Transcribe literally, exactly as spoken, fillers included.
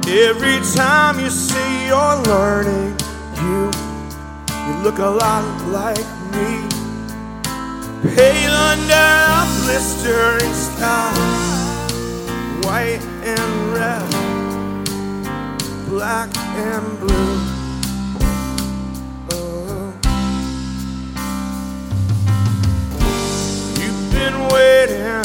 Every time you say you're learning, you, you look a lot like me. Pale under a blistering sky, white and red, black and blue. Oh. You've been waiting